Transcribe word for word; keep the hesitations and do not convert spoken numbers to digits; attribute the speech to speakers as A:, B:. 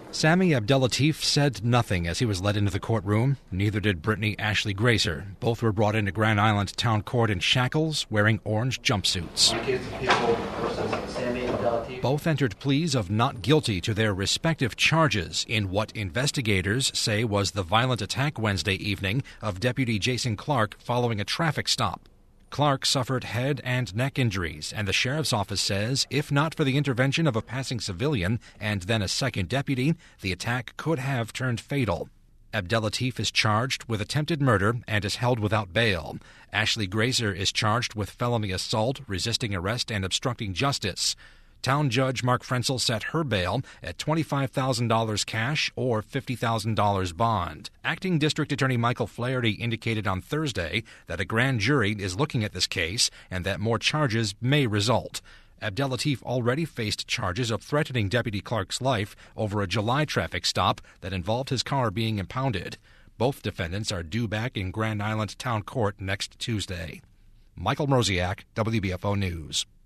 A: Sami Abdelatif said nothing as he was led into the courtroom. Neither did Brittany Ashley Grazer. Both were brought into Grand Island Town Court in shackles, wearing orange jumpsuits. Both entered pleas of not guilty to their respective charges in what investigators say was the violent attack Wednesday evening of Deputy Jason Clark following a traffic stop. Clark suffered head and neck injuries, and the sheriff's office says if not for the intervention of a passing civilian and then a second deputy, the attack could have turned fatal. Abdelatif is charged with attempted murder and is held without bail. Ashley Grazer is charged with felony assault, resisting arrest, and obstructing justice. Town Judge Mark Frenzel set her bail at twenty-five thousand dollars cash or fifty thousand dollars bond. Acting District Attorney Michael Flaherty indicated on Thursday that a grand jury is looking at this case and that more charges may result. Abdelatif already faced charges of threatening Deputy Clark's life over a July traffic stop that involved his car being impounded. Both defendants are due back in Grand Island Town Court next Tuesday. Michael Mroziak, W B F O News.